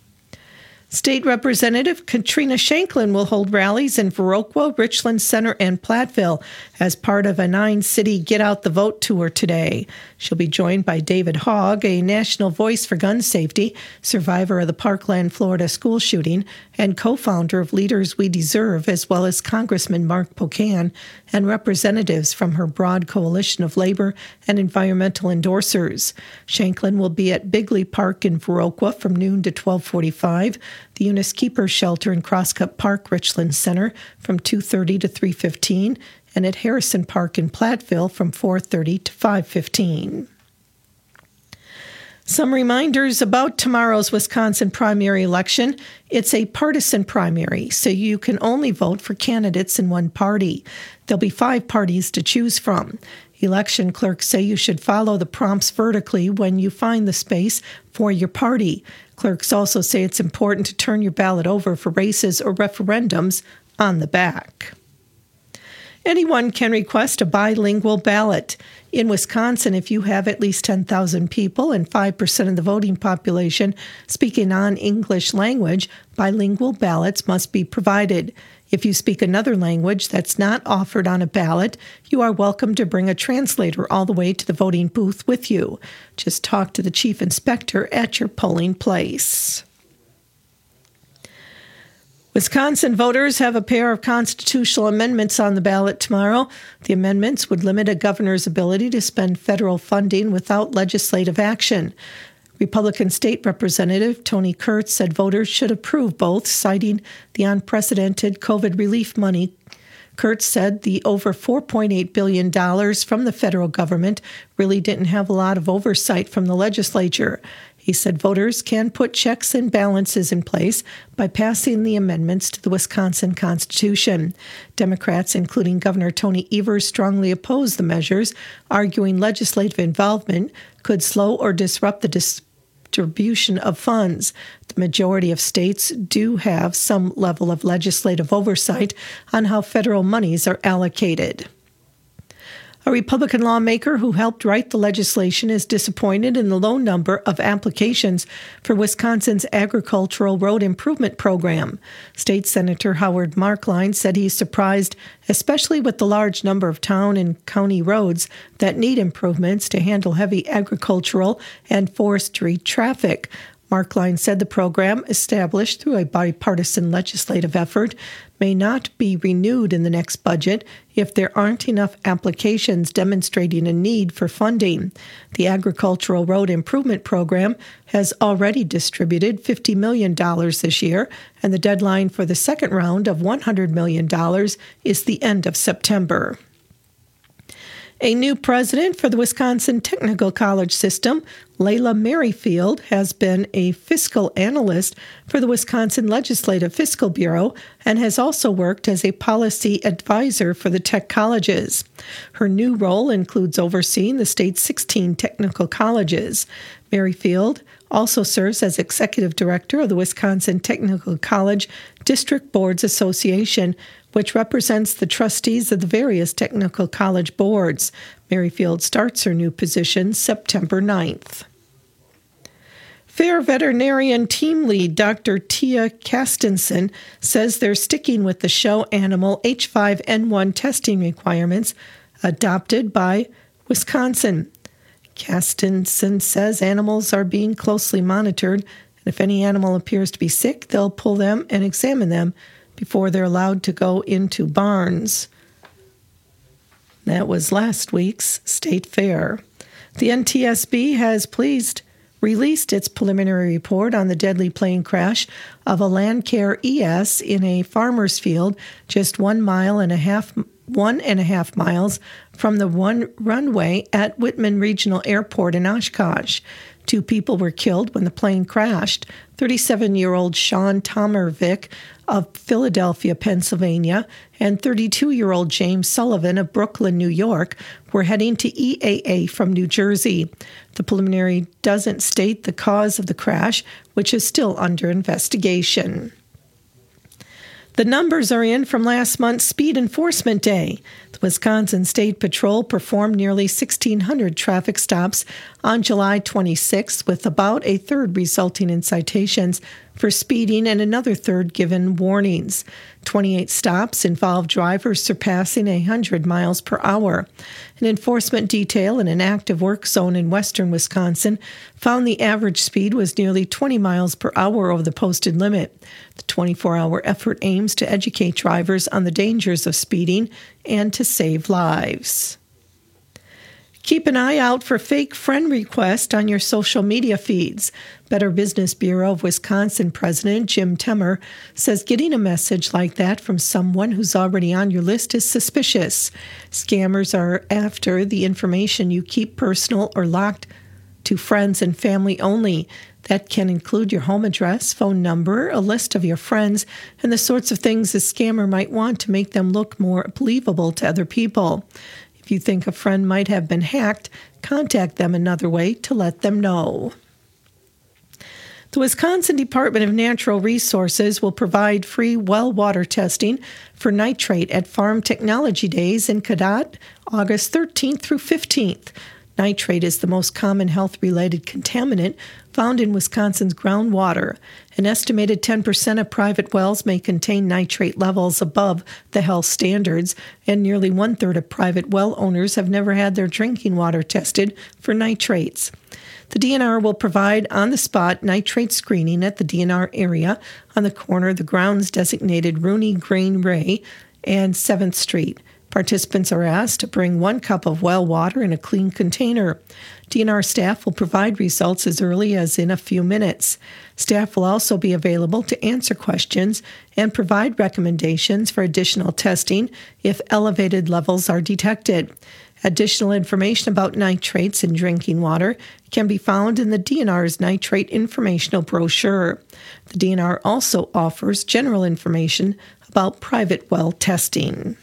State Representative Katrina Shanklin will hold rallies in Viroqua, Richland Center, and Platteville as part of a nine-city Get Out the Vote tour today. She'll be joined by David Hogg, a national voice for gun safety, survivor of the Parkland, Florida school shooting, and co-founder of Leaders We Deserve, as well as Congressman Mark Pocan and representatives from her broad coalition of labor and environmental endorsers. Shanklin will be at Bigley Park in Viroqua from noon to twelve forty-five, the Eunice Keeper Shelter in Crosscut Park, Richland Center, from two thirty to three fifteen, and at Harrison Park in Platteville from four thirty to five fifteen. Some reminders about tomorrow's Wisconsin primary election. It's a partisan primary, so you can only vote for candidates in one party. There'll be five parties to choose from. Election clerks say you should follow the prompts vertically when you find the space for your party. Clerks also say it's important to turn your ballot over for races or referendums on the back. Anyone can request a bilingual ballot. In Wisconsin, if you have at least ten thousand people and five percent of the voting population speaking non-English language, bilingual ballots must be provided. If you speak another language that's not offered on a ballot, you are welcome to bring a translator all the way to the voting booth with you. Just talk to the chief inspector at your polling place. Wisconsin voters have a pair of constitutional amendments on the ballot tomorrow. The amendments would limit a governor's ability to spend federal funding without legislative action. Republican State Representative Tony Kurtz said voters should approve both, citing the unprecedented COVID relief money. Kurtz said the over four point eight billion dollars from the federal government really didn't have a lot of oversight from the legislature. He said voters can put checks and balances in place by passing the amendments to the Wisconsin Constitution. Democrats, including Governor Tony Evers, strongly oppose the measures, arguing legislative involvement could slow or disrupt the distribution of funds. The majority of states do have some level of legislative oversight on how federal monies are allocated. A Republican lawmaker who helped write the legislation is disappointed in the low number of applications for Wisconsin's agricultural road improvement program. State Senator Howard Markline said he's surprised, especially with the large number of town and county roads that need improvements to handle heavy agricultural and forestry traffic. Markline said the program, established through a bipartisan legislative effort, may not be renewed in the next budget if there aren't enough applications demonstrating a need for funding. The Agricultural Road Improvement Program has already distributed fifty million dollars this year, and the deadline for the second round of one hundred million dollars is the end of September. A new president for the Wisconsin Technical College System, Layla Merrifield, has been a fiscal analyst for the Wisconsin Legislative Fiscal Bureau and has also worked as a policy advisor for the tech colleges. Her new role includes overseeing the state's sixteen technical colleges. Merrifield also serves as executive director of the Wisconsin Technical College District Boards Association, which represents the trustees of the various technical college boards. Merrifield starts her new position September ninth. Fair veterinarian team lead Doctor Tia Kastensen says they're sticking with the show animal H five N one testing requirements adopted by Wisconsin. Kastensen says animals are being closely monitored, and if any animal appears to be sick, they'll pull them and examine them before they're allowed to go into barns. That was last week's State Fair. The N T S B has pleased released its preliminary report on the deadly plane crash of a Landcare E S in a farmer's field just one mile and a half, one and a half miles from the one runway at Whitman Regional Airport in Oshkosh. Two people were killed when the plane crashed. thirty-seven-year-old Sean Tomervik of Philadelphia, Pennsylvania, and thirty-two-year-old James Sullivan of Brooklyn, New York, were heading to E A A from New Jersey. The preliminary doesn't state the cause of the crash, which is still under investigation. The numbers are in from last month's Speed Enforcement Day. The Wisconsin State Patrol performed nearly sixteen hundred traffic stops on July twenty-sixth, with about a third resulting in citations for speeding and another third given warnings. twenty-eight stops involved drivers surpassing one hundred miles per hour. An enforcement detail in an active work zone in western Wisconsin found the average speed was nearly twenty miles per hour over the posted limit. The twenty-four hour effort aims to educate drivers on the dangers of speeding and to save lives. Keep an eye out for fake friend requests on your social media feeds. Better Business Bureau of Wisconsin President Jim Temmer says getting a message like that from someone who's already on your list is suspicious. Scammers are after the information you keep personal or locked to friends and family only. That can include your home address, phone number, a list of your friends, and the sorts of things a scammer might want to make them look more believable to other people. If you think a friend might have been hacked, contact them another way to let them know. The Wisconsin Department of Natural Resources will provide free well water testing for nitrate at Farm Technology Days in Cadott, August thirteenth through fifteenth. Nitrate is the most common health-related contaminant found in Wisconsin's groundwater. An estimated ten percent of private wells may contain nitrate levels above the health standards, and nearly one-third of private well owners have never had their drinking water tested for nitrates. The D N R will provide on-the-spot nitrate screening at the D N R area on the corner of the grounds designated Rooney Green Ray and seventh Street. Participants are asked to bring one cup of well water in a clean container. D N R staff will provide results as early as in a few minutes. Staff will also be available to answer questions and provide recommendations for additional testing if elevated levels are detected. Additional information about nitrates in drinking water can be found in the D N R's nitrate informational brochure. The D N R also offers general information about private well testing.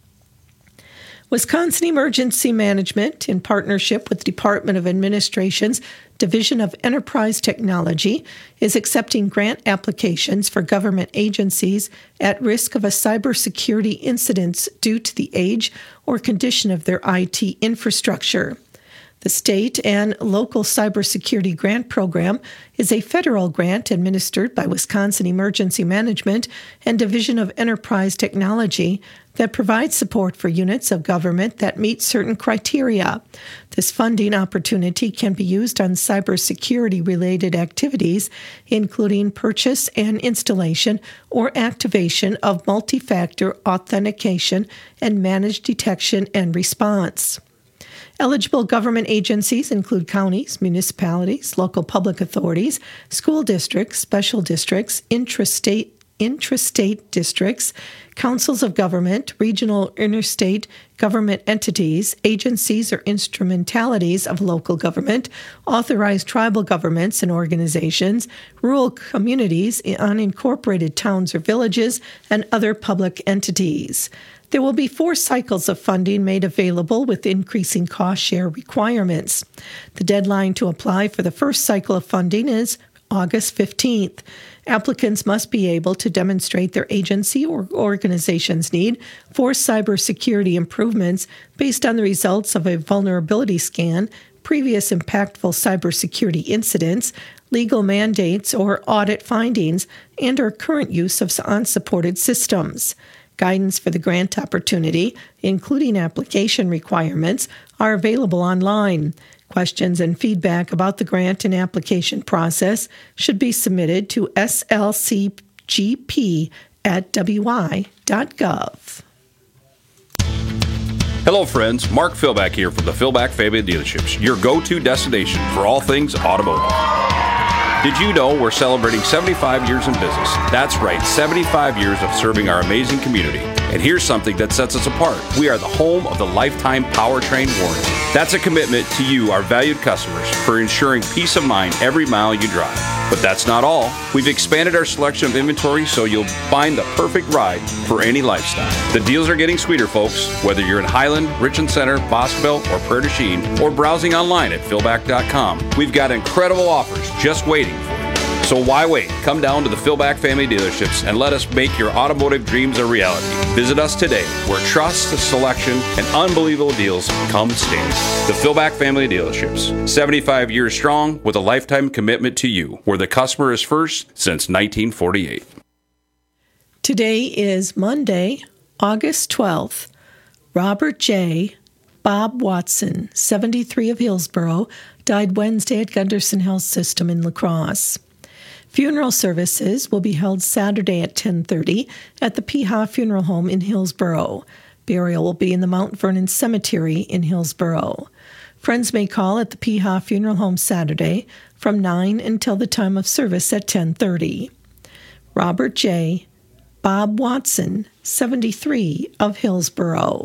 Wisconsin Emergency Management, in partnership with the Department of Administration's Division of Enterprise Technology, is accepting grant applications for government agencies at risk of a cybersecurity incident due to the age or condition of their I T infrastructure. The state and local cybersecurity grant program is a federal grant administered by Wisconsin Emergency Management and Division of Enterprise Technology that provides support for units of government that meet certain criteria. This funding opportunity can be used on cybersecurity-related activities, including purchase and installation or activation of multi-factor authentication and managed detection and response. Eligible government agencies include counties, municipalities, local public authorities, school districts, special districts, intrastate, intrastate districts, councils of government, regional interstate government entities, agencies or instrumentalities of local government, authorized tribal governments and organizations, rural communities, unincorporated towns or villages, and other public entities. There will be four cycles of funding made available with increasing cost share requirements. The deadline to apply for the first cycle of funding is August fifteenth. Applicants must be able to demonstrate their agency or organization's need for cybersecurity improvements based on the results of a vulnerability scan, previous impactful cybersecurity incidents, legal mandates or audit findings, and or current use of unsupported systems. Guidance for the grant opportunity, including application requirements, are available online. Questions and feedback about the grant and application process should be submitted to S L C G P at w i dot gov. Hello, friends. Mark Philback here from the Philback Family Dealerships, your go-to destination for all things automotive. Did you know we're celebrating seventy-five years in business? That's right, seventy-five years of serving our amazing community. And here's something that sets us apart. We are the home of the lifetime powertrain warranty. That's a commitment to you, our valued customers, for ensuring peace of mind every mile you drive. But that's not all. We've expanded our selection of inventory so you'll find the perfect ride for any lifestyle. The deals are getting sweeter, folks. Whether you're in Highland, Richland Center, Boscoville, or Prairie du Chien, or browsing online at philback dot com, we've got incredible offers just waiting for you. So why wait? Come down to the Philback Family Dealerships and let us make your automotive dreams a reality. Visit us today, where trust, selection, and unbelievable deals come standard. The Philback Family Dealerships, seventy-five years strong with a lifetime commitment to you, where the customer is first since nineteen forty-eight. Today is Monday, August twelfth. Robert J. Bob Watson, seventy-three, of Hillsboro, died Wednesday at Gunderson Health System in La Crosse. Funeral services will be held Saturday at ten thirty at the Peha Funeral Home in Hillsboro. Burial will be in the Mount Vernon Cemetery in Hillsboro. Friends may call at the Peha Funeral Home Saturday from nine until the time of service at ten thirty. Robert J. Bob Watson, seventy-three, of Hillsboro.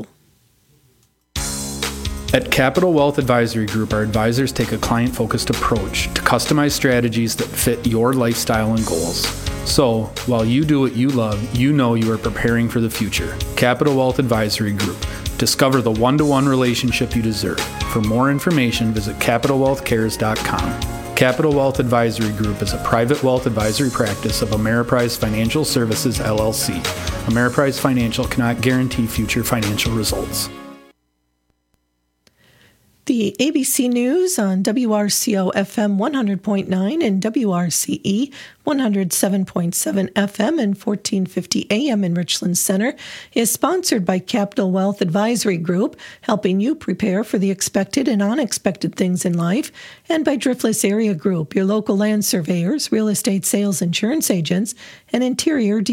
At Capital Wealth Advisory Group, our advisors take a client-focused approach to customize strategies that fit your lifestyle and goals. So, while you do what you love, you know you are preparing for the future. Capital Wealth Advisory Group. Discover the one-to-one relationship you deserve. For more information, visit capital wealth cares dot com. Capital Wealth Advisory Group is a private wealth advisory practice of Ameriprise Financial Services, L L C. Ameriprise Financial cannot guarantee future financial results. The A B C News on W R C O F M one hundred point nine and W R C E one oh seven point seven F M and fourteen fifty A M in Richland Center is sponsored by Capital Wealth Advisory Group, helping you prepare for the expected and unexpected things in life, and by Driftless Area Group, your local land surveyors, real estate sales insurance agents, and interior